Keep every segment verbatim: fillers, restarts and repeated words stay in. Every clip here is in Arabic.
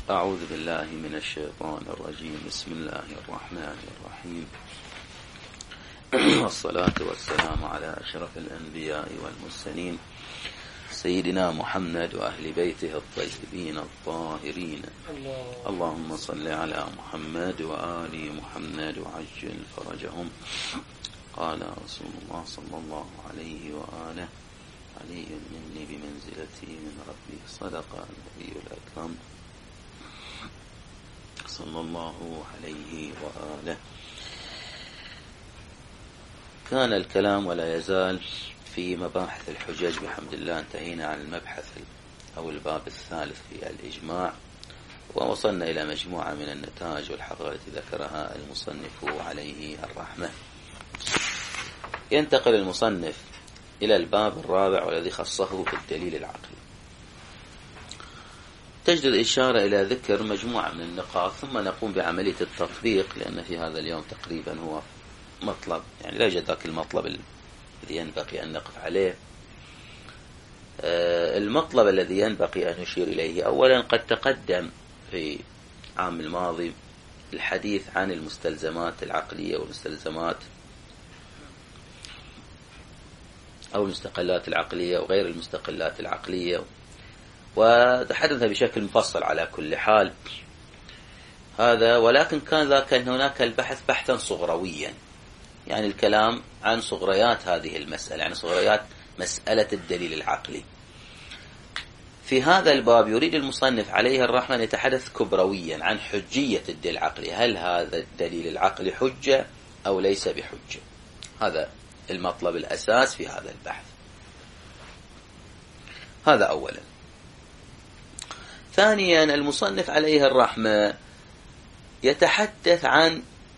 أعوذ بالله من الشيطان الرجيم. بسم الله الرحمن الرحيم، والصلاة والسلام على أشرف الأنبياء والمرسلين سيدنا محمد وأهل بيته الطيبين الطاهرين. اللهم صل على محمد وآل محمد وعجل فرجهم. قال رسول الله صلى الله عليه وآله: علي مني بمنزلتي من ربي. صدق النبي الأكرم صلى الله عليه وآله. كان الكلام ولا يزال في مباحث الحجج بحمد الله. انتهينا عن المبحث أو الباب الثالث في الإجماع، ووصلنا إلى مجموعة من النتائج والحقائق التي ذكرها المصنف عليه الرحمة. ينتقل المصنف إلى الباب الرابع والذي خصه بالدليل العقلي. تجد الإشارة إلى ذكر مجموعة من النقاط، ثم نقوم بعملية التطبيق، لأن في هذا اليوم تقريبا هو مطلب، يعني لا يوجد ذاك المطلب الذي ينبغي أن نقف عليه. المطلب الذي ينبغي أن نشير إليه: أولا، قد تقدم في عام الماضي الحديث عن المستلزمات العقلية والمستلزمات أو المستقلات العقلية وغير المستقلات العقلية، وتحدث بشكل مفصل على كل حال هذا. ولكن كان ذاك هناك البحث بحثا صغرويا، يعني الكلام عن صغريات هذه المسألة، يعني صغريات مسألة الدليل العقلي. في هذا الباب يريد المصنف عليه الرحمة أن يتحدث كبرويا عن حجية الدليل العقلي. هل هذا الدليل العقلي حجة أو ليس بحجة؟ هذا المطلب الأساس في هذا البحث. هذا أولا. ثانيا، المصنف عليه الرحمة يتحدث عن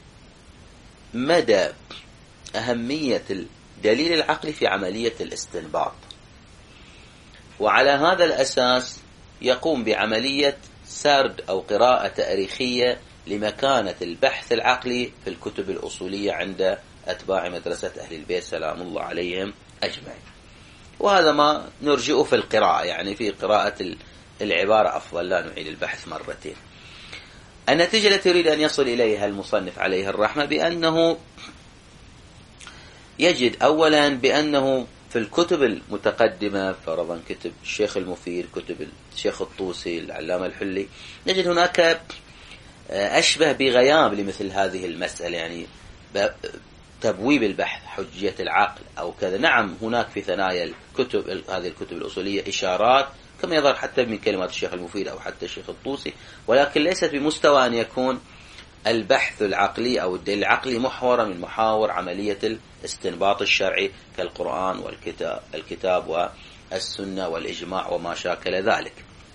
مدى أهمية الدليل العقلي في عملية الاستنباط، وعلى هذا الأساس يقوم بعملية سرد أو قراءة تاريخية لمكانة البحث العقلي في الكتب الأصولية عند أتباع مدرسة أهل البيت سلام الله عليهم أجمعين. وهذا ما نرجئه في القراءة، يعني في قراءة العبارة أفضل، لا نعيد البحث مرتين. النتيجة التي يريد أن يصل إليها المصنف عليه الرحمة بأنه يجد أولا بأنه في الكتب المتقدمة، فرضا كتب الشيخ المفيد، كتب الشيخ الطوسي، العلامة الحلي، نجد هناك أشبه بغياب لمثل هذه المسألة، يعني تبويب البحث، حجية العقل أو كذا. نعم، هناك في ثنايا الكتب هذه الكتب الأصولية إشارات كما يظهر حتى من كلمات الشيخ المفيد أو حتى الشيخ الطوسي، ولكن ليست بمستوى أن يكون البحث العقلي أو الدليل العقلي محورا من محاور عملية الاستنباط الشرعي كالقرآن والكتاب الكتاب والسنة والإجماع وما شاكل ذلك.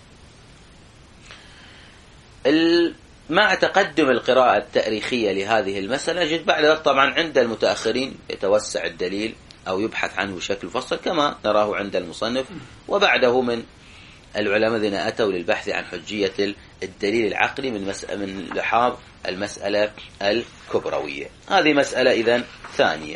مع تقدم القراءة التاريخية لهذه المسألة، جد بعد ذلك طبعا عند المتأخرين يتوسع الدليل أو يبحث عنه بشكل مفصل كما نراه عند المصنف، وبعده من العلماء الذين أتوا للبحث عن حجية الدليل العقلي من من لحاظ المسألة الكبروية. هذه مسألة إذن ثانية.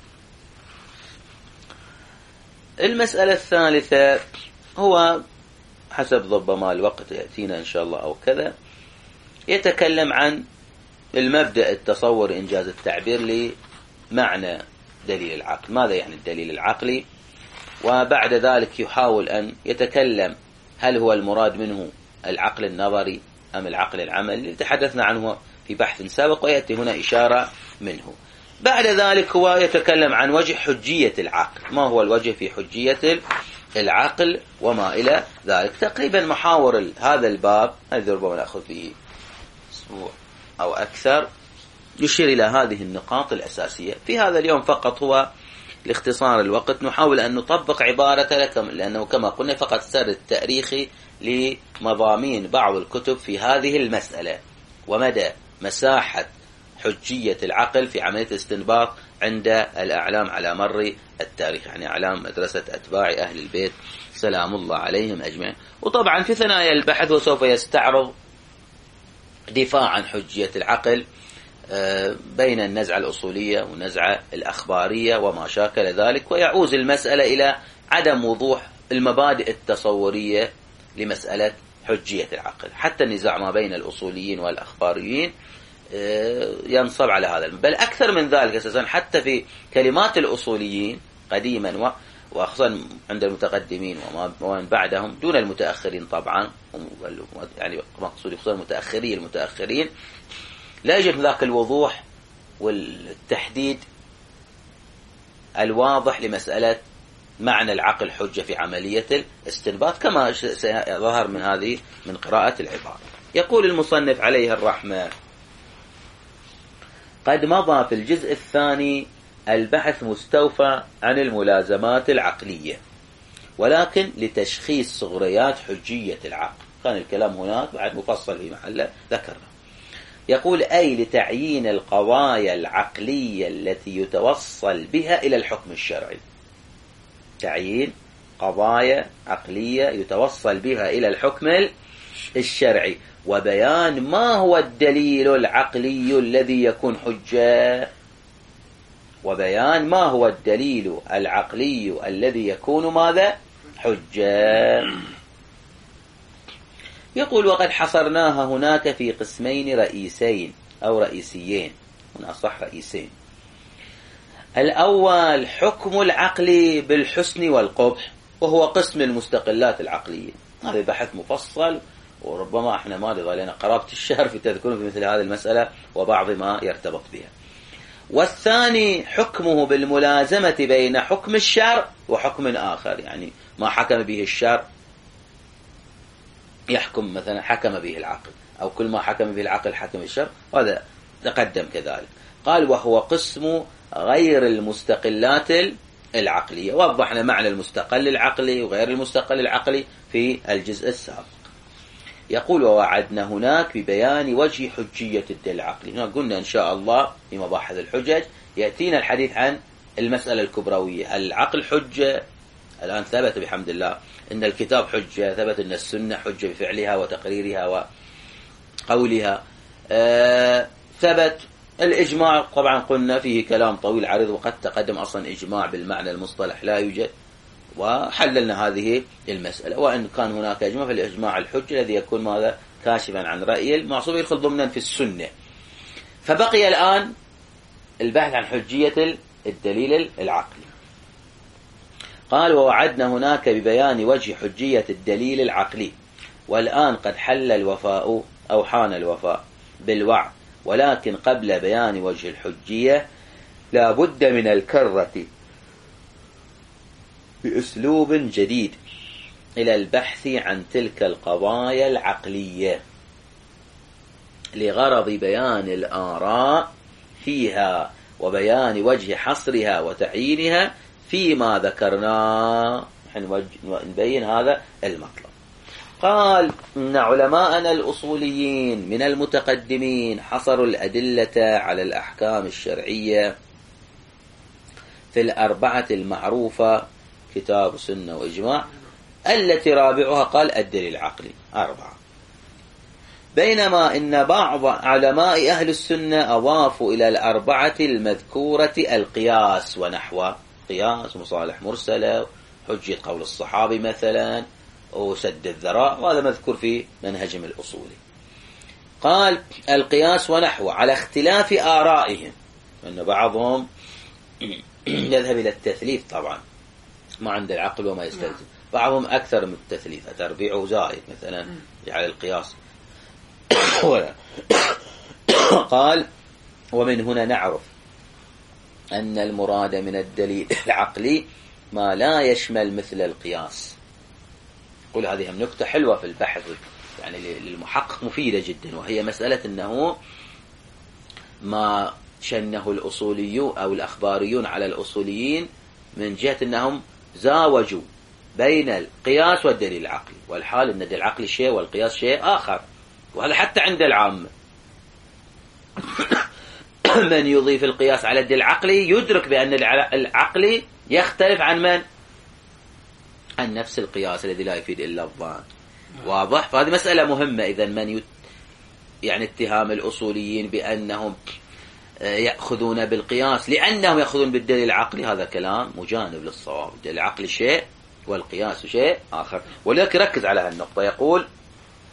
المسألة الثالثة هو حسب ربما الوقت يأتينا إن شاء الله أو كذا، يتكلم عن المبدأ التصور إنجاز التعبير لمعنى دليل العقل. ماذا يعني الدليل العقلي؟ وبعد ذلك يحاول أن يتكلم هل هو المراد منه العقل النظري أم العقل العملي اللي تحدثنا عنه في بحث سابق، ويأتي هنا إشارة منه. بعد ذلك هو يتكلم عن وجه حجية العقل، ما هو الوجه في حجية العقل وما إلى ذلك. تقريبا محاور هذا الباب هذا ربما نأخذ فيه أسبوع أو أكثر، يشير إلى هذه النقاط الأساسية. في هذا اليوم فقط هو لاختصار الوقت نحاول أن نطبق عبارة لكم، لأنه كما قلنا فقط سرد تاريخي لمضامين بعض الكتب في هذه المسألة ومدى مساحة حجية العقل في عملية الاستنباط عند الأعلام على مر التاريخ، يعني أعلام مدرسة أتباع أهل البيت سلام الله عليهم أجمعين. وطبعا في ثنايا البحث وسوف يستعرض دفاع عن حجية العقل بين النزعة الأصولية والنزعة الأخبارية وما شاكل ذلك، ويعوز المسألة إلى عدم وضوح المبادئ التصورية لمسألة حجية العقل. حتى النزاع ما بين الأصوليين والأخباريين ينصب على هذا، بل أكثر من ذلك أساسا حتى في كلمات الأصوليين قديما وخصوصا عند المتقدمين ومن بعدهم دون المتأخرين طبعا، يعني مقصود خصوصا المتأخرين المتأخرين لا يوجد ذاك الوضوح والتحديد الواضح لمسألة معنى العقل حجة في عملية الاستنباط كما ظهر من هذه من قراءة العبارة. يقول المصنف عليه الرحمة: قد مضى في الجزء الثاني البحث مستوفى عن الملازمات العقلية، ولكن لتشخيص صغريات حجية العقل. كان الكلام هناك بعد مفصل في محله ذكرنا. يقول: أي لتعيين القضايا العقلية التي يتوصل بها إلى الحكم الشرعي. تعيين قضايا عقلية يتوصل بها إلى الحكم الشرعي، وبيان ما هو الدليل العقلي الذي يكون حجة، وبيان ما هو الدليل العقلي الذي يكون ماذا؟ حجة. يقول: وقد حصرناها هناك في قسمين رئيسين أو رئيسيين، هنا صح رئيسين. الأول حكم العقل بالحسن والقبح، وهو قسم المستقلات العقلية. هذا بحث مفصل، وربما احنا ما رضى لنا قرابة الشهر في تذكرون في مثل هذه المسألة وبعض ما يرتبط بها. والثاني حكمه بالملازمة بين حكم الشرع وحكم آخر، يعني ما حكم به الشرع يحكم مثلا حكم به العقل، أو كل ما حكم به العقل حكم الشرع، هذا تقدم كذلك. قال: وهو قسم غير المستقلات العقلية. وضحنا معنى المستقل العقلي وغير المستقل العقلي في الجزء السابق. يقول: ووعدنا هناك ببيان وجه حجية الدليل العقلي. هنا قلنا إن شاء الله في مباحث الحجج يأتينا الحديث عن المسألة الكبروية. العقل حجة، الآن ثبت بحمد الله إن الكتاب حجة، ثبت إن السنة حجة بفعلها وتقريرها وقولها، آه ثبت الإجماع. طبعا قلنا فيه كلام طويل عريض، وقد تقدم أصلا إجماع بالمعنى المصطلح لا يوجد، وحللنا هذه المسألة. وإن كان هناك إجماع، فالإجماع الحجة الذي يكون ماذا؟ كاشفا عن رأي المعصوم، يدخل ضمنا في السنة. فبقي الآن البحث عن حجية الدليل العقلي. قال: ووعدنا هناك ببيان وجه حجية الدليل العقلي، والآن قد حل الوفاء أو حان الوفاء بالوعد، ولكن قبل بيان وجه الحجية لا بد من الكرة بأسلوب جديد إلى البحث عن تلك القضايا العقلية لغرض بيان الآراء فيها وبيان وجه حصرها وتعيينها فيما ذكرنا. نبين هذا المطلب. قال: إن علماءنا الأصوليين من المتقدمين حصروا الأدلة على الأحكام الشرعية في الأربعة المعروفة: كتاب سنة وإجماع، التي رابعها قال الدليل العقلي، أربعة. بينما إن بعض علماء أهل السنة أضافوا إلى الأربعة المذكورة القياس ونحوه، قياس مصالح مرسلة، حجة قول الصحابي مثلا، وسد الذراع، وهذا مذكور في منهجهم الأصولي. قال: القياس ونحوه على اختلاف آرائهم، أن بعضهم يذهب إلى التثليث، طبعا ما عند العقل وما يستلزم، بعضهم أكثر من التثليث، تربيعه زائد مثلا على القياس. قال: ومن هنا نعرف أن المراد من الدليل العقلي ما لا يشمل مثل القياس. قل هذه هم نكتة حلوة في البحث، يعني للمحقق مفيدة جدا، وهي مسألة أنه ما شنه الأصوليون أو الأخباريون على الأصوليين من جهة أنهم زاوجوا بين القياس والدليل العقلي، والحال أن الدليل العقلي شيء والقياس شيء آخر، وهذا حتى عند العامة. من يضيف القياس على الدليل العقلي يدرك بأن العقلي يختلف عن من؟ عن نفس القياس الذي لا يفيد إلا الظن. واضح؟ فهذه مسألة مهمة. إذا من يت... يعني اتهام الأصوليين بأنهم يأخذون بالقياس لأنهم يأخذون بالدليل العقلي، هذا كلام مجانب للصواب. الدليل العقلي شيء والقياس شيء آخر. ولذلك ركز على هالنقطة. يقول: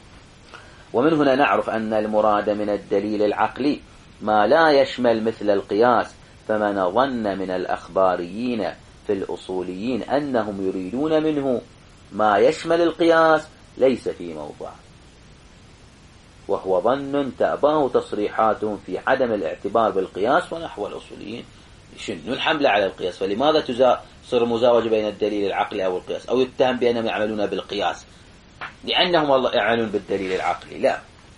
ومن هنا نعرف أن المراد من الدليل العقلي ما لا يشمل مثل القياس، فمن ظن من الأخباريين في الأصوليين أنهم يريدون منه ما يشمل القياس ليس في موضع، وهو ظن تأباه تصريحاتهم في عدم الاعتبار بالقياس، ونحو الأصوليين يشنون الحملة على القياس. فلماذا تصير مزاوجة بين الدليل العقلي أو القياس، أو يتهم بأنهم يعملون بالقياس لأنهم يعملون بالدليل العقلي؟ لا.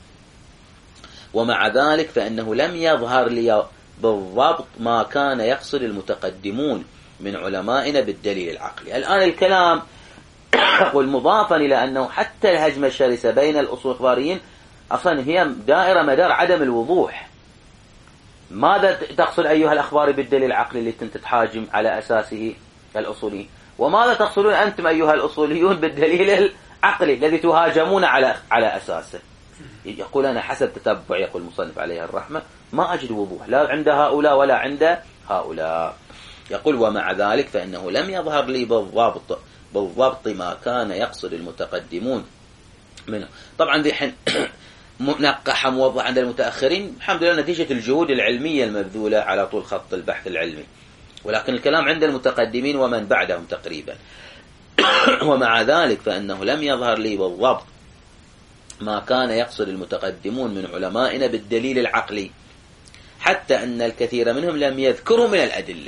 ومع ذلك فإنه لم يظهر لي بالضبط ما كان يقصد المتقدمون من علمائنا بالدليل العقلي. الآن الكلام والمضافا إلى أنه حتى الهجمة الشرسة بين الأصول الإخباريين أصلا هي دائرة مدار عدم الوضوح. ماذا تقصد أيها الأخبار بالدليل العقلي اللي أنت تحاجم على أساسه الأصوليين؟ وماذا تقصدون أنتم أيها الأصوليون بالدليل العقلي الذي تهاجمون على على أساسه؟ يقول أنا حسب تتبع، يقول المصنف عليه الرحمة، ما أجد وضوح لا عند هؤلاء ولا عند هؤلاء. يقول ومع ذلك فإنه لم يظهر لي بالضبط بالضبط ما كان يقصد المتقدمون منه. طبعا ذي حين منقحة موضح عند المتأخرين الحمد لله نتيجة الجهود العلمية المبذولة على طول خط البحث العلمي، ولكن الكلام عند المتقدمين ومن بعدهم تقريبا. ومع ذلك فإنه لم يظهر لي بالضبط ما كان يقصد المتقدمون من علمائنا بالدليل العقلي، حتى أن الكثير منهم لم يذكروا من الأدلة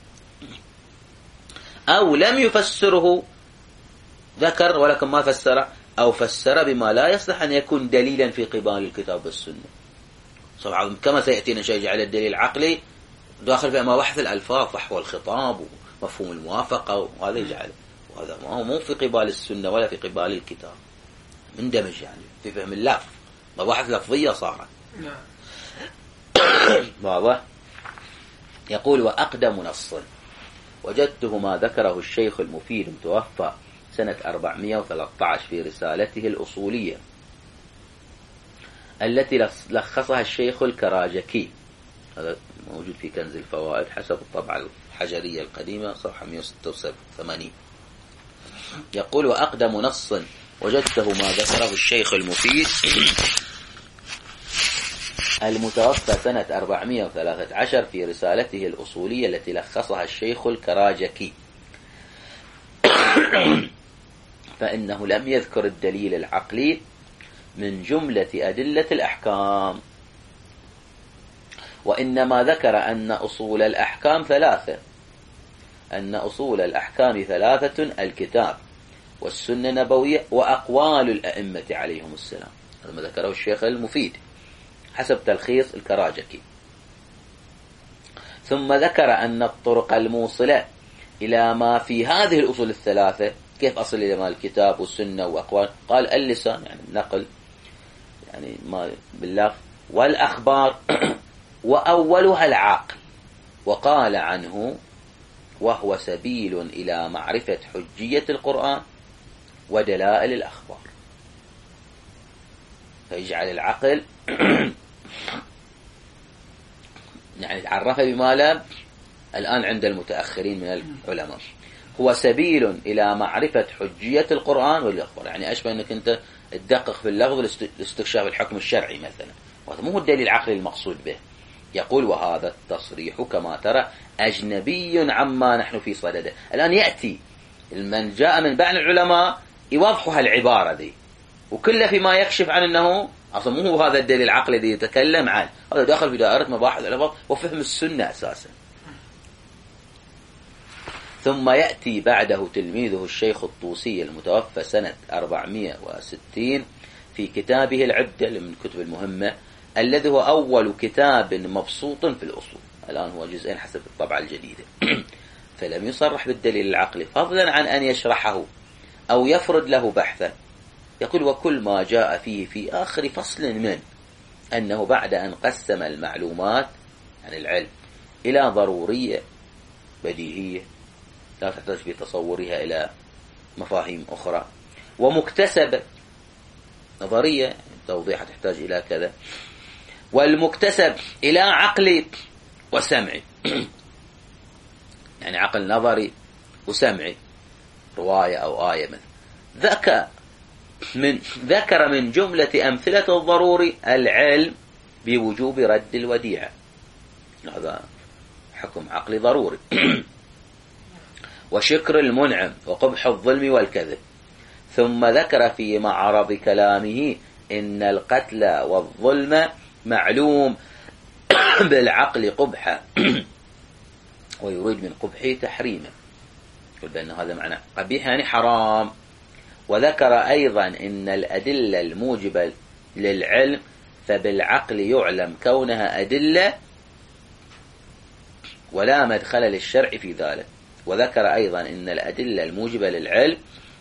أو لم يفسره، ذكر ولكن ما فسره، أو فسر بما لا يصلح أن يكون دليلا في قبال الكتاب والسنة. طبعا كما سيأتينا شيء على الدليل العقلي داخل في بحث الألفاظ فحوى الخطاب ومفهوم الموافقة، وهذا يجعل وهذا ما هو مو في قبال السنة ولا في قبال الكتاب، مندمج يعني في فهم اللفظ، مباحث لفظية صارت. واضح. يقول وأقدم نص وجدته ما ذكره الشيخ المفيد المتوفى سنة أربعمائة وثلاثة عشر في رسالته الأصولية التي لخصها الشيخ الكراجكي، هذا موجود في كنز الفوائد حسب الطبعة الحجرية القديمة صفحة مئة وستة وثمانين. يقول وأقدم نص وجدته ما ذكره الشيخ المفيد المتوفى سنة أربعمائة وثلاثة عشر في رسالته الأصولية التي لخصها الشيخ الكراجكي، فإنه لم يذكر الدليل العقلي من جملة أدلة الأحكام، وإنما ذكر أن أصول الأحكام ثلاثة، أن أصول الأحكام ثلاثة: الكتاب والسنة النبوية وأقوال الأئمة عليهم السلام. هذا ما ذكره الشيخ المفيد حسب تلخيص الكراجكي. ثم ذكر أن الطرق الموصلة إلى ما في هذه الأصول الثلاثة، كيف أصل إلى ما الكتاب والسنة وأقوال؟ قال اللسان يعني النقل يعني ما باللفظ، والأخبار وأولها العقل، وقال عنه وهو سبيل إلى معرفة حجية القرآن ودلائل الأخبار. فيجعل العقل يعني تعرف بما لا الآن عند المتأخرين من العلماء، هو سبيل إلى معرفة حجية القرآن والأخبار، يعني أشبه أنك أنت تدقق في اللفظ لاستكشاف الحكم الشرعي مثلا، وهذا مو الدليل العقلي المقصود به. يقول وهذا التصريح كما ترى أجنبي عما نحن في صدده. الآن يأتي من جاء من بعض العلماء يوضحوا هالعبارة دي، وكله فيما يكشف عن أنه أصلا مو هو هذا الدليل العقلي الذي يتكلم عنه، هذا داخل في دائرة مباحث الألفاظ وفهم السنة أساسا. ثم يأتي بعده تلميذه الشيخ الطوسي المتوفى سنة أربعمائة وستين في كتابه العدة من كتب المهمة، الذي هو أول كتاب مبسوط في الأصول، الآن هو جزئين حسب الطبعة الجديدة. فلم يصرح بالدليل العقلي فضلا عن أن يشرحه أو يفرد له بحثا. يقول وكل ما جاء فيه في آخر فصل من أنه بعد أن قسم المعلومات عن العلم إلى ضرورية بديهية لا تحتاج في تصورها إلى مفاهيم أخرى، ومكتسبة نظرية توضيحها تحتاج إلى كذا، والمكتسب إلى عقلي وسمعي يعني عقل نظري وسمعي، رواية أو آية مثل ذاك من ذكر من جملة أمثلة الضروري العلم بوجوب رد الوديعة، هذا حكم عقلي ضروري، وشكر المنعم وقبح الظلم والكذب. ثم ذكر في معرض كلامه إن القتل والظلم معلوم بالعقل قبحا، ويريد من قبحه تحريما، يقول بأن هذا معنى قبيح يعني حرام. وذكر أيضا إن الأدلة الموجبة للعلم فبالعقل يعلم كونها أدلة ولا مدخل للشرع في ذلك. وذكر أيضا إن الأدلة الموجبة للعلم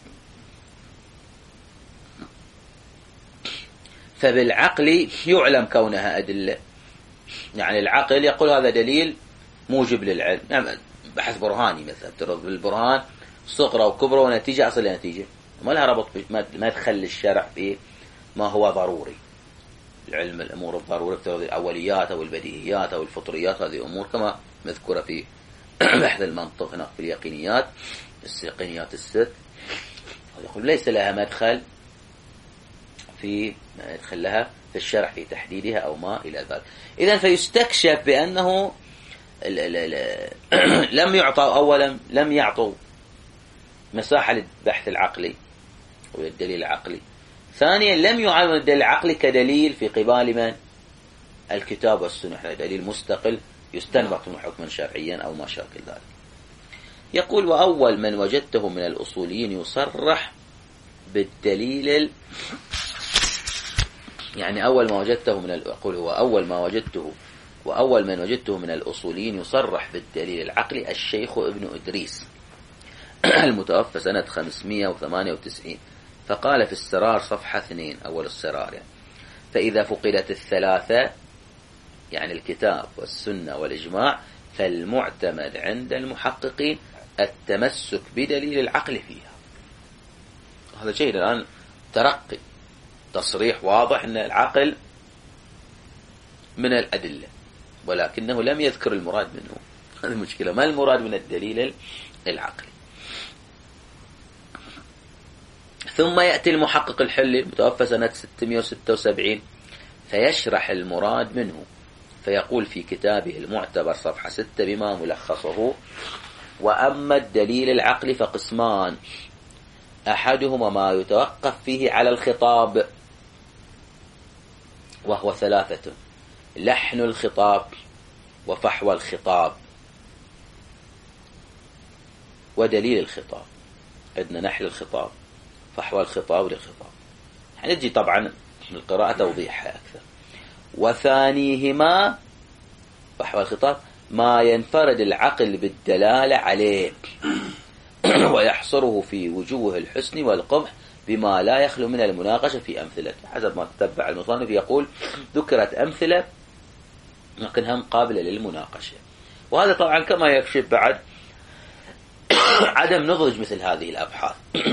فبالعقل يعلم كونها أدلة، يعني العقل يقول هذا دليل موجب للعلم، يعني بحث برهاني مثلا، ترى بالبرهان صغرى وكبرى ونتيجة أصل نتيجة، ما لها ربط ما يدخل الشرع في ما هو ضروري. العلم الأمور الضرورية ترى الأوليات أو البديهيات أو الفطريات، هذه أمور كما مذكورة في بحث المنطق هنا في اليقينيات اليقينيات الست، يقول ليس لها مدخل في ما يدخل لها في الشرع في تحديدها أو ما إلى ذلك. إذن فيستكشف بأنه لم يعطوا أولا لم يعطوا مساحة للبحث العقلي والدليل العقلي، ثانيا لم يعلم الدليل العقلي كدليل في قبال من الكتاب والسنة، دليل مستقل يستنبط من حكما شرعيا أو ما شاكل ذلك. يقول وأول من وجدته من الأصوليين يصرح بالدليل ال... يعني أول ما وجدته من يقول هو أول ما وجدته وأول من وجدته من الأصوليين يصرح بالدليل العقلي الشيخ ابن إدريس المتوفى سنة خمسمائة وثمانية وتسعين، فقال في السرار صفحة اثنين أول السرار يعني: فإذا فقدت الثلاثة يعني الكتاب والسنة والإجماع فالمعتمد عند المحققين التمسك بدليل العقل فيها. هذا شيء الآن ترقي تصريح واضح أن العقل من الأدلة، ولكنه لم يذكر المراد منه. هذه المشكلة، ما المراد من الدليل العقلي؟ ثم يأتي المحقق الحلي المتوفى سنة ستمائة وستة وسبعين فيشرح المراد منه، فيقول في كتابه المعتبر صفحة ستة بما ملخصه: وأما الدليل العقلي فقسمان، أحدهما ما يتوقف فيه على الخطاب وهو ثلاثة: لحن الخطاب وفحوى الخطاب ودليل الخطاب. عندنا نحل الخطاب، فحوى الخطاب للخطاب، حنجي طبعا القراءة توضيحها أكثر. وثانيهما فحوى الخطاب ما ينفرد العقل بالدلالة عليه ويحصره في وجوه الحسن والقبح بما لا يخلو من المناقشة في أمثلته. حسب ما تتبع المصنف يقول ذكرت أمثلة لكنها قابلة للمناقشة، وهذا طبعا كما يكشف بعد عدم نضج مثل هذه الأبحاث.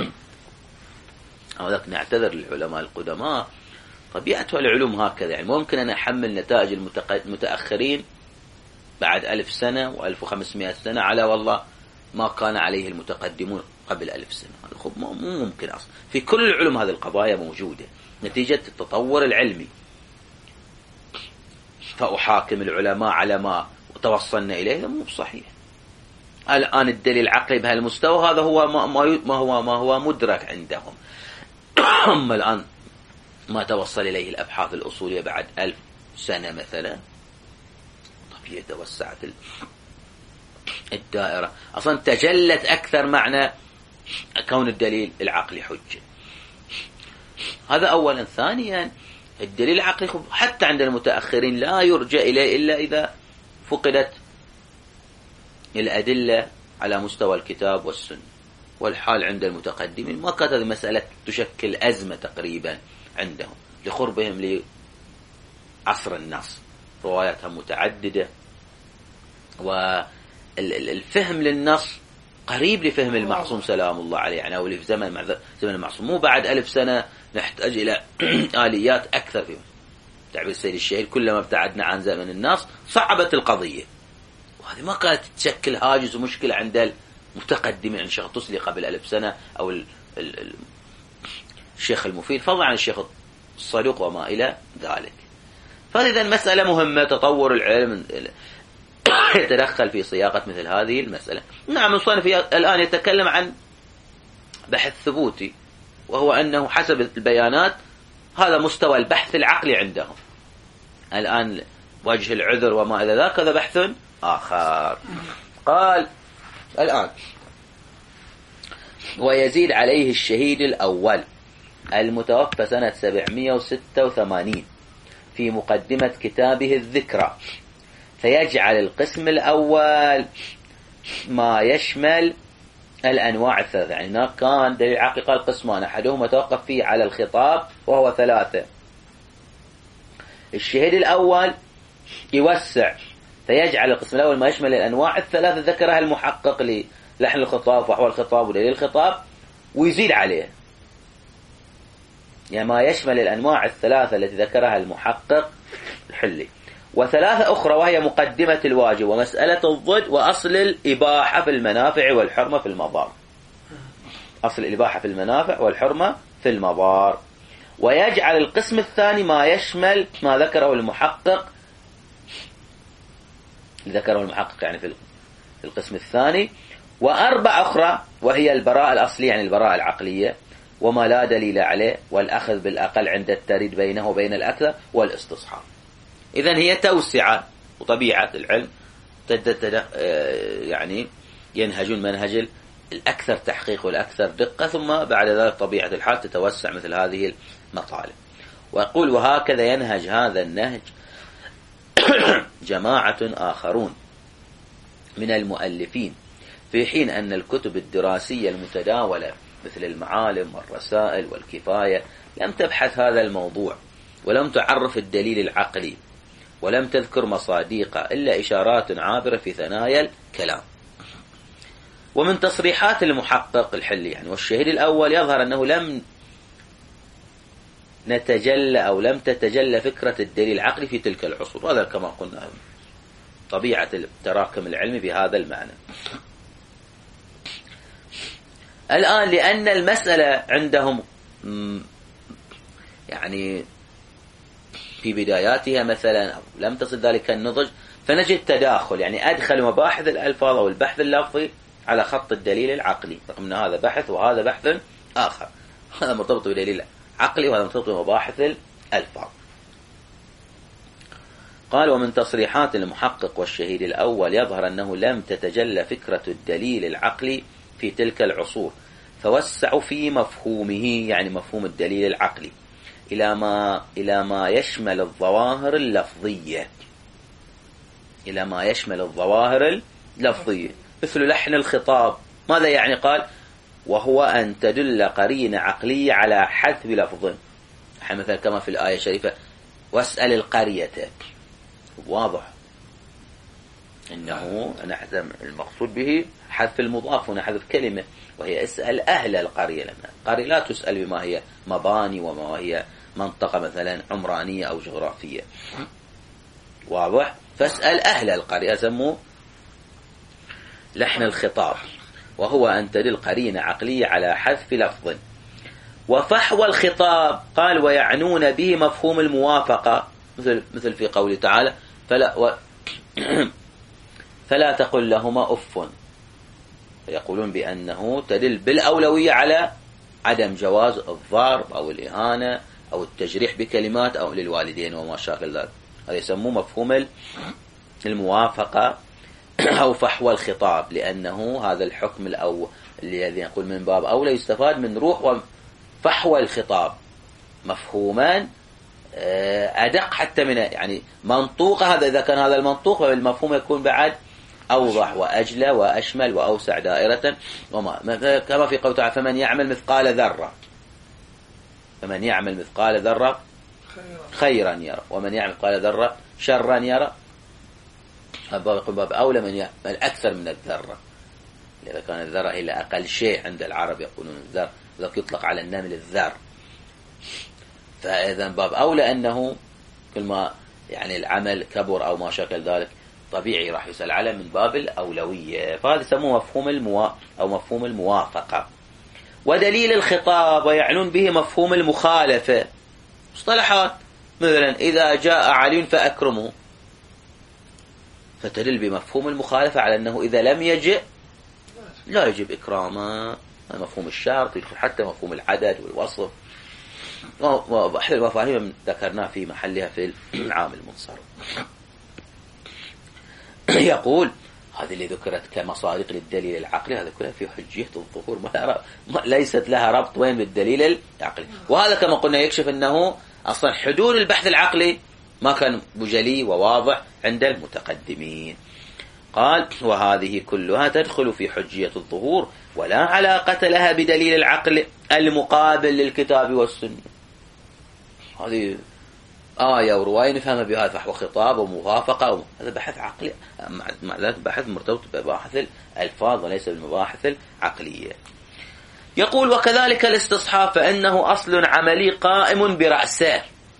أو ذلك نعتذر للعلماء القدماء، طبيعة العلوم هكذا، يعني ممكن أن أحمل نتائج المتأخرين بعد ألف سنة وألف وخمسمائة سنة على والله ما كان عليه المتقدمون قبل ألف سنة. هذا مو ممكن أصلا. في كل العلوم هذه القضايا موجودة نتيجة التطور العلمي، فأحاكم العلماء على ما توصلنا إليه، هذا مو صحيح. الآن الدليل العقلي بهالمستوى هذا هو ما, ما هو ما هو مدرك عندهم. أما الآن ما توصل إليه الأبحاث الأصولية بعد ألف سنة مثلا، طبيعي توسعت الدائرة، أصلا تجلت أكثر معنى كون الدليل العقلي حجة. هذا أولا. ثانيا الدليل العقلي حتى عند المتأخرين لا يرجع إليه إلا إذا فقدت الأدلة على مستوى الكتاب والسنة، والحال عند المتقدمين ما كانت هذه مسألة تشكل أزمة تقريبا عندهم لقربهم لعصر النص، رواياتهم متعددة، والفهم للنص قريب لفهم المعصوم سلام الله عليه، يعني أو في زمن مع زمن المعصوم. مو بعد ألف سنة نحتاج إلى آليات أكثر فيهم. تعبير السيد الشهيد كلما ابتعدنا عن زمن النص صعبت القضية، وهذه ما كانت تشكل هاجس ومشكلة عند المتقدمين عن شخص لي قبل ألف سنة أو ال ال ال الشيخ المفيد، فضلا عن الشيخ الصدوق وما إلى ذلك. فإذا المسألة مهمة، تطور العلم يتدخل في صياغة مثل هذه المسألة. نعم المصنف الآن يتكلم عن بحث ثبوتي، وهو أنه حسب البيانات هذا مستوى البحث العقلي عندهم. الآن وجه العذر وما إلى ذاك هذا بحث آخر. قال الآن ويزيد عليه الشهيد الأول المتوفى سنة سبعمائة وستة وثمانين في مقدمة كتابه الذكرى، فيجعل القسم الأول ما يشمل الأنواع الثلاثة. يعني هناك كان دليل عقلي قال قسمان، أحدهما توقف فيه على الخطاب وهو ثلاثة. الشهيد الأول يوسع فيجعل القسم الأول ما يشمل الأنواع الثلاثة ذكرها المحقق للحن الخطاب وحوى الخطاب ودليل الخطاب، ويزيد عليه يعني ما يشمل الأنواع الثلاثة التي ذكرها المحقق الحلي، وثلاثة أخرى وهي مقدمة الواجب ومسألة الضد وأصل الإباحة في المنافع والحرمة في المضار. أصل الإباحة في المنافع والحرمة في المضار. ويجعل القسم الثاني ما يشمل ما ذكره المحقق، ذكره المحقق يعني في القسم الثاني، وأربع أخرى وهي البراءة الأصلية يعني البراءة العقلية وما لا دليل عليه، والأخذ بالأقل عند التريد بينه وبين الأكثر، والاستصحاب. إذن هي توسعة، وطبيعة العلم يعني ينهجون منهج الأكثر تحقيق والأكثر دقة، ثم بعد ذلك طبيعة الحال تتوسع مثل هذه المطالب. ويقول وهكذا ينهج هذا النهج جماعة آخرون من المؤلفين، في حين أن الكتب الدراسية المتداولة مثل المعالم والرسائل والكفاية لم تبحث هذا الموضوع، ولم تعرف الدليل العقلي، ولم تذكر مصاديقه إلا إشارات عابرة في ثنايا الكلام. ومن تصريحات المحقق الحلي يعني والشهيد الأول يظهر أنه لم نتجلى أو لم تتجلى فكرة الدليل العقلي في تلك العصور، وهذا كما قلنا طبيعة التراكم العلمي بهذا المعنى. الآن لأن المسألة عندهم يعني في بداياتها مثلا أو لم تصل ذلك النضج، فنجد تداخل، يعني أدخل مباحث الألفاظ أو البحث اللفظي على خط الدليل العقلي، رغم أن هذا بحث وهذا بحث آخر، هذا مرتبط بدليل عقلي وهذا مرتبط بمباحث الألفاظ. قال ومن تصريحات المحقق والشهيد الأول يظهر أنه لم تتجلى فكرة الدليل العقلي في تلك العصور، فوسعوا في مفهومه يعني مفهوم الدليل العقلي إلى ما إلى ما يشمل الظواهر اللفظية، إلى ما يشمل الظواهر اللفظية مثل لحن الخطاب. ماذا يعني؟ قال وهو أن تدل قرينة عقلية على حذف لفظ، مثلا كما في الآية الشريفة واسأل القرية، واضح إنه نحذف المقصود به حذف المضاف، ونحذف كلمة وهي اسأل أهل القرية، لأن القرية لا تسأل بما هي مباني وما هي منطقة مثلا عمرانية أو جغرافية، واضح. فاسأل أهل القرية سموه لحن الخطاب، وهو أن تدل قرينة عقلية على حذف لفظ. وفحوى الخطاب قال ويعنون به مفهوم الموافقة، مثل مثل في قوله تعالى فلا و فلا تقل لهما أف، يقولون بأنه تدل بالأولوية على عدم جواز الضرب أو الإهانة أو التجريح بكلمات أو للوالدين وما شاكل ذلك، هذا يسموه مفهوم الموافقة أو فحوى الخطاب، لأنه هذا الحكم الأول الذي يقول من باب أولى يستفاد من روح وفحوى الخطاب مفهومان أدق حتى من يعني منطوق، هذا إذا كان هذا المنطوق فالمفهوم يكون بعد أوضح وأجلى وأشمل وأوسع دائرة. وما كما في قوله تعالى فمن يعمل مثقال ذرة، فمن يعمل مثقال ذرة خيرا يرى ومن يعمل مثقال ذرة شرا يرى، يقول باب أولى من يعمل أكثر من الذرة، إذا كان الذرة هي أقل شيء عند العرب يقولون الذر، ذاك يطلق على النمل الذر، فإذا باب أولى أنه كل ما يعني العمل كبر أو ما شكل ذلك طبيعي راح يسأل على من باب الأولوية، فهذا يسموه مفهوم الموا أو مفهوم الموافقة. ودليل الخطاب ويعنون به مفهوم المخالفة. مصطلحات مثلا إذا جاء علي فأكرمه، فتدل بمفهوم المخالفة على أنه إذا لم يجئ لا يجب إكرامه. مفهوم الشرط يدخل حتى مفهوم العدد والوصف، وأحد المفاهيم ذكرناه في محلها في العام المنصرم. يقول هذه اللي ذكرت كمصادق للدليل العقلي هذا كلها في حجية الظهور، ما ليست لها ربط وين بالدليل العقلي. وهذا كما قلنا يكشف أنه أصلا حدود البحث العقلي ما كان بجلي وواضح عند المتقدمين. قال وهذه كلها تدخل في حجية الظهور ولا علاقة لها بدليل العقل المقابل للكتاب والسنة. هذه آية ورواية نفهمها بهذا فحوى خطاب وموافقة، هذا بحث عقلي، مع ذلك بحث مرتبط بمباحث الألفاظ وليس بالمباحث العقلية. يقول وكذلك الاستصحاب فإنه أصل عملي قائم برأسه.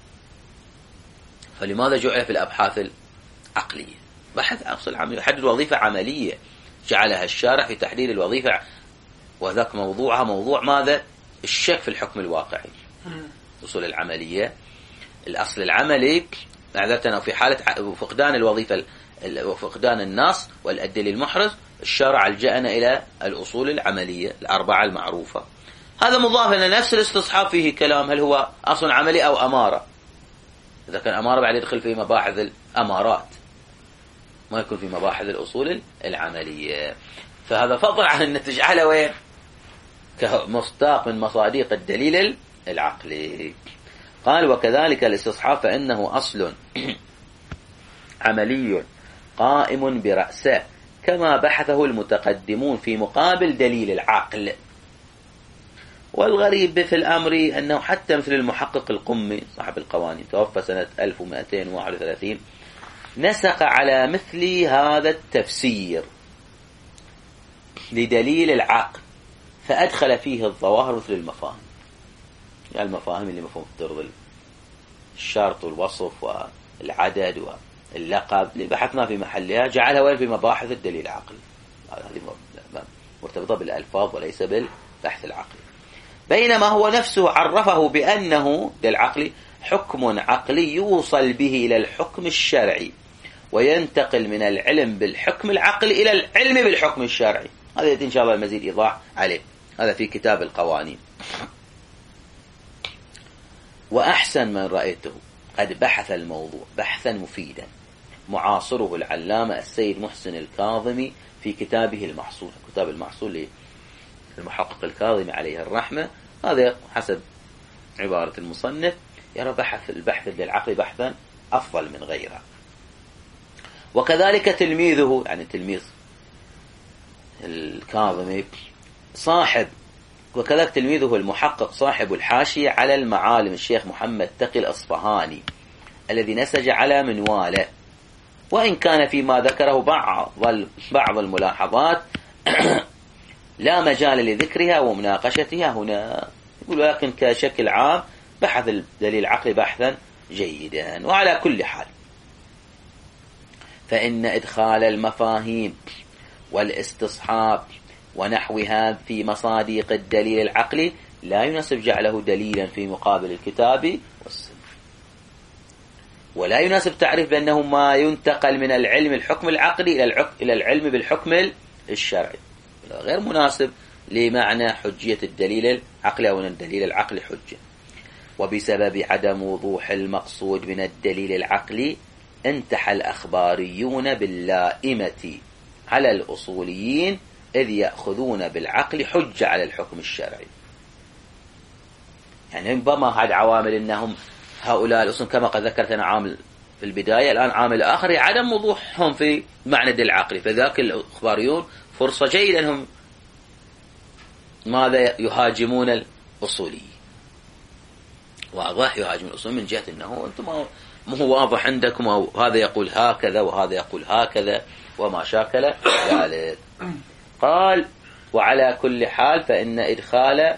فلماذا جعل في الأبحاث العقلية؟ بحث أصل عملي يحدد وظيفة عملية جعلها الشارع في تحديد الوظيفة، وذاك موضوعها موضوع ماذا؟ الشك في الحكم الواقعي. الأصول العملية الأصل العملي معذرة في حالة فقدان الوظيفة وفقدان النص والأدلة المحرز الشرع لجأنا إلى الأصول العملية الأربعة المعروفة. هذا مضاف إلى نفس الاستصحاب فيه كلام هل هو أصل عملي أو أمارة. إذا كان أمارة بعد يدخل في مباحث الأمارات ما يكون في مباحث الأصول العملية. فهذا فضل عن أن تجعله وين كمصداق من مصادق الدليل العقلي. قال وكذلك الاستصحاب فإنه أصل عملي قائم برأسه كما بحثه المتقدمون في مقابل دليل العقل. والغريب في الأمر أنه حتى مثل المحقق القمي صاحب القوانين توفى سنة ألف ومئتين وواحد وثلاثين نسق على مثل هذا التفسير لدليل العقل فأدخل فيه الظواهر مثل المفاهيم، يعني المفاهيم اللي مفهوم ترضي الشرط والوصف والعدد واللقب اللي بحثنا في محلها جعلها وين في مباحث الدليل العقلي. هذه مرتبطة بالألفاظ وليس بالبحث العقلي. بينما هو نفسه عرفه بأنه للعقل حكم عقلي يوصل به إلى الحكم الشرعي وينتقل من العلم بالحكم العقلي إلى العلم بالحكم الشرعي. هذا إن شاء الله المزيد إيضاح عليه، هذا في كتاب القوانين. وأحسن من رأيته قد بحث الموضوع بحثا مفيدا معاصره العلامة السيد محسن الكاظمي في كتابه المحصول. كتاب المحصول للمحقق الكاظمي عليه الرحمة، هذا حسب عبارة المصنف يرى بحث البحث للعقل بحثا أفضل من غيره. وكذلك تلميذه يعني تلميذ الكاظمي صاحب وكذلك تلميذه المحقق صاحب الحاشية على المعالم الشيخ محمد تقي الأصفهاني الذي نسج على منواله، وإن كان فيما ذكره بعض بعض الملاحظات لا مجال لذكرها ومناقشتها هنا. يقول لكن كشكل عام بحث الدليل العقلي بحثا جيدا. وعلى كل حال فإن إدخال المفاهيم والاستصحاب ونحوها في مصادق الدليل العقلي لا يناسب جعله دليلا في مقابل الكتاب والسنة، ولا يناسب تعريف بأنه ما ينتقل من العلم الحكم العقلي إلى العلم بالحكم الشرعي، غير مناسب لمعنى حجية الدليل العقلي أو أن الدليل العقلي حجة. وبسبب عدم وضوح المقصود من الدليل العقلي انتحى الأخباريون باللائمة على الأصوليين إذ يأخذون بالعقل حجة على الحكم الشرعي. يعني ربما هذه عوامل أنهم هؤلاء الأصول كما قد ذكرت أنا عامل في البداية، الآن عامل آخر عدم وضوحهم في معنى الدليل العقلي، فذاك الأخباريون فرصة جيدة أنهم ماذا يهاجمون الأصوليين. واضح يهاجمون الأصوليين من جهة أنه أنتم ما هو واضح عندكم أو هذا يقول هكذا وهذا يقول هكذا وما شاكل ذلك. قال وعلى كل حال فإن إدخال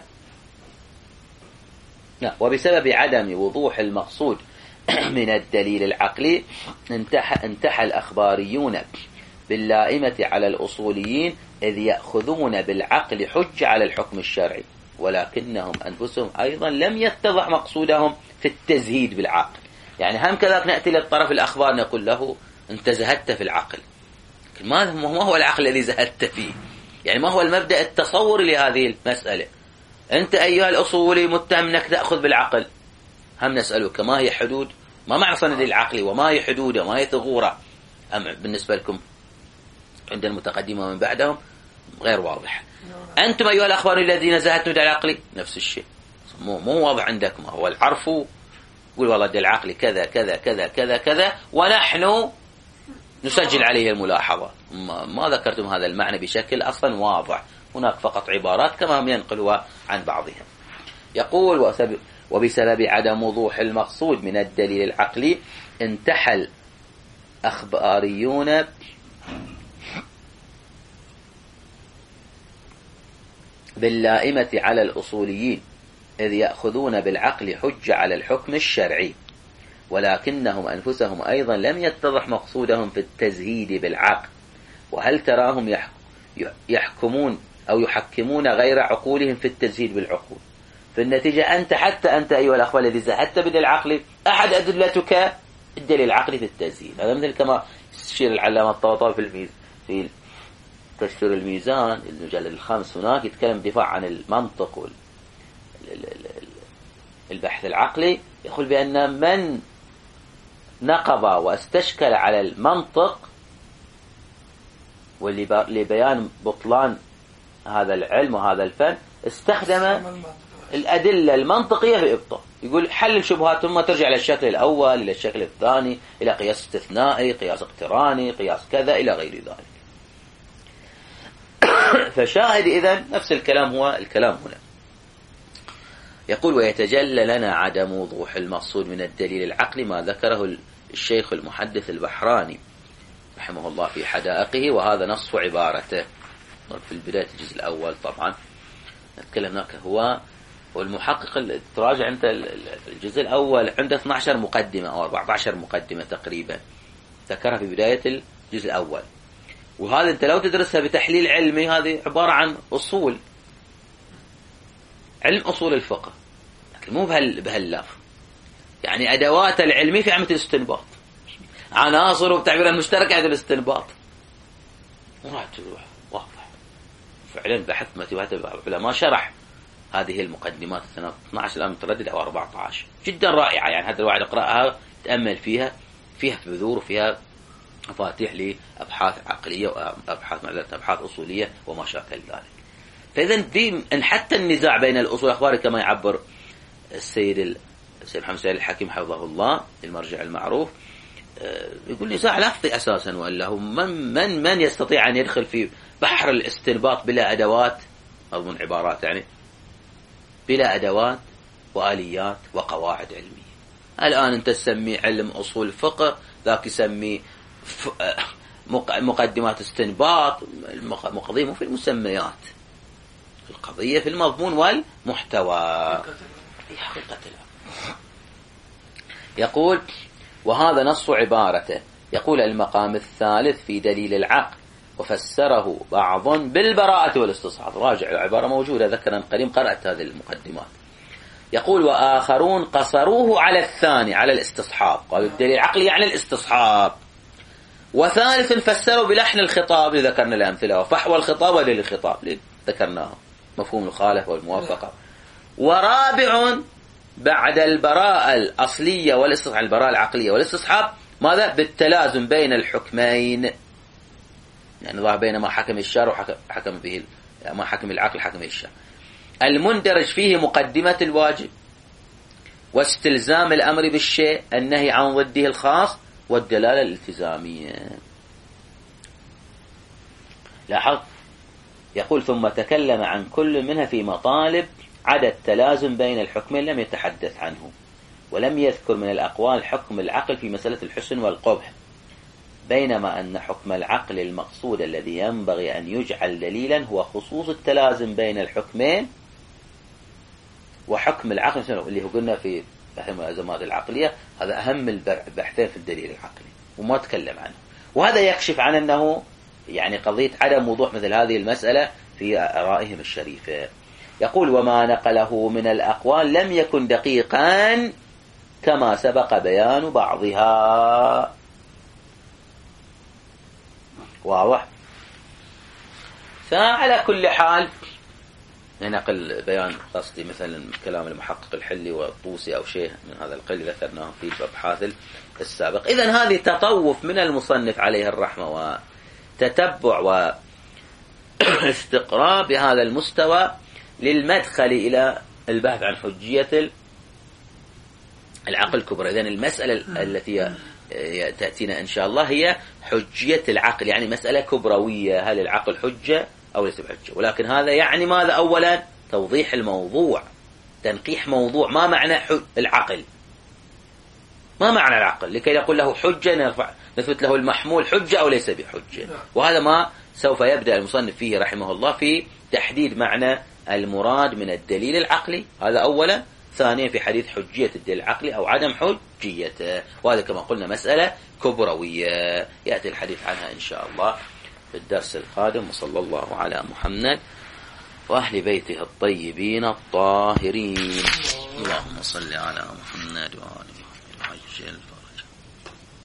وبسبب عدم وضوح المقصود من الدليل العقلي انتحى, انتحى الأخباريون باللائمة على الأصوليين إذ يأخذون بالعقل حجة على الحكم الشرعي. ولكنهم أنفسهم أيضا لم يتضح مقصودهم في التزهيد بالعقل. يعني هم كذلك نأتي للطرف الأخبار نقول له أنت زهدت في العقل، لكن ما هو العقل الذي زهدت فيه؟ يعني ما هو المبدأ التصوري لهذه المسألة؟ أنت أيها الأصولي متهم أنك تأخذ بالعقل، هم نسألك ما هي حدود، ما معنى صند العقل، وما هي حدوده، وما هي ثغوره؟ أم بالنسبة لكم عند المتقدمة ومن بعدهم غير واضح. أنتم أيها الأخوان الذين زهدتم بالعقل نفس الشيء، مو مو واضح عندكم. هو العرف يقول والله ده العقل كذا كذا كذا كذا كذا، ونحن نسجل عليه الملاحظة. ما, ما ذكرتم هذا المعنى بشكل أصلا واضح، هناك فقط عبارات كما هم ينقلها عن بعضهم. يقول وبسبب عدم وضوح المقصود من الدليل العقلي انتحل أخباريون باللائمة على الأصوليين، إذ يأخذون بالعقل حجة على الحكم الشرعي، ولكنهم أنفسهم أيضا لم يتضح مقصودهم في التزهيد بالعقل. وهل تراهم يحكمون أو يحكمون غير عقولهم في التزهيد بالعقول؟ في النتيجة أنت حتى أنت أيها الأخوة الذي زهدت بالعقل أحد أدلتك الدليل العقلي في التزهيد. هذا مثل كما يشير العلامة الطباطبائي في الميز في تفسير الميزان المجلد الخامس، هناك يتكلم دفاع عن المنطق والبحث العقلي، يقول بأن من نقض واستشكل على المنطق ولبيان بطلان هذا العلم وهذا الفن استخدم الأدلة المنطقية في إبطال. يقول حل الشبهات ثم ترجع إلى الشكل الأول، إلى الشكل الثاني، إلى قياس استثنائي، قياس اقتراني، قياس كذا إلى غير ذلك. فشاهد إذن نفس الكلام هو الكلام هنا. يقول ويتجلى لنا عدم وضوح المقصود من الدليل العقلي ما ذكره الشيخ المحدث البحراني رحمه الله في حدائقه، وهذا نصف عبارته في البداية الجزء الأول. طبعا نتكلم هناك هو والمحقق تراجع أنت الجزء الأول عنده اثنتي عشرة مقدمة أو أربعة عشر مقدمة تقريبا ذكرها في بداية الجزء الأول. وهذا أنت لو تدرسها بتحليل علمي هذه عبارة عن أصول علم أصول الفقه، لكن مو بهال بهاللفظ. يعني أدوات العلمي في عملية الاستنباط، عناصر وتعبير المشترك عند الاستنباط، وراح تروح واضح. فعلا بحث علماء شرح هذه المقدمات السنة اثنتي عشرة الآن متردد أو أربعة عشر جدا رائعة. يعني حتى الواحد يقرأها تأمل فيها، فيها بذور وفيها مفاتيح لأبحاث عقلية وأبحاث معلومات أبحاث أصولية وما شاكل ذلك. فإذا دي أن حتى النزاع بين الأصول الأخباري كما يعبر السيد السيد محمد سعيد الحكيم حفظه الله المرجع المعروف، يقول نزاع لفظي أساسا، وإلا هو من من من يستطيع أن يدخل في بحر الاستنباط بلا أدوات، أظن عبارات يعني بلا أدوات وآليات وقواعد علمية. الآن أنت تسمي علم أصول الفقه، ذاك يسمي مقدمات استنباط. القضية مو في المسميات، القضية في المضمون والمحتوى. حقيقة يقول وهذا نص عبارته. يقول المقام الثالث في دليل العقل وفسره بعض بالبراءة والاستصحاب. راجع العبارة موجودة، ذكرا قريب قرأت هذه المقدمات. يقول وآخرون قصروه على الثاني على الاستصحاب، قالوا الدليل العقلي يعني الاستصحاب. وثالث فسروا بلحن الخطاب، ذكرنا الأمثلة، وفحوى الخطاب ودليل الخطاب ذكرناه، مفهوم المخالفة والموافقة. ورابع بعد البراءة الأصلية والاستصحاب، البراءة العقلية والاستصحاب، ماذا؟ بالتلازم بين الحكمين، يعني ظهر بين ما حكم الشرع وحكم به ما حكم العقل حكم الشرع، المندرج فيه مقدمة الواجب واستلزام الأمر بالشيء، النهي عن ضده الخاص، والدلالة الالتزامية. لاحظ يقول ثم تكلم عن كل منها في مطالب عدا التلازم بين الحكمين لم يتحدث عنه، ولم يذكر من الأقوال حكم العقل في مسألة الحسن والقبح، بينما أن حكم العقل المقصود الذي ينبغي أن يجعل دليلا هو خصوص التلازم بين الحكمين. وحكم العقل اللي هو قلنا في بحث الأزمات العقلية هذا أهم البحثين في الدليل العقلي وما تكلم عنه. وهذا يكشف عن أنه يعني قضية عدم وضوح مثل هذه المسألة في آرائهم الشريفة. يقول وما نقله من الأقوال لم يكن دقيقا كما سبق بيان بعضها. واضح؟ فعلى كل حال ننقل بيان قصدي مثلا كلام المحقق الحلي والطوسي أو شيء من هذا القل ذكرناه في الأبحاث السابق. إذن هذه تطوف من المصنف عليه الرحمة وتتبع واستقراء بهذا المستوى للمدخل إلى البحث عن حجية العقل الكبرى. إذن المسألة التي تأتينا إن شاء الله هي حجية العقل، يعني مسألة كبروية، هل العقل حجة أو ليس بحجة؟ ولكن هذا يعني ماذا؟ أولا توضيح الموضوع، تنقيح موضوع، ما معنى العقل، ما معنى العقل، لكي نقول له حجة نرفع نثبت له المحمول حجة أو ليس بحجة. وهذا ما سوف يبدأ المصنف فيه رحمه الله في تحديد معنى المراد من الدليل العقلي، هذا أولا. ثانيا في حديث حجية الدليل العقلي أو عدم حجيته، وهذا كما قلنا مسألة كبروية يأتي الحديث عنها إن شاء الله في الدرس القادم. وصلى الله على محمد وأهل بيته الطيبين الطاهرين. اللهم صل على محمد وآل محمد.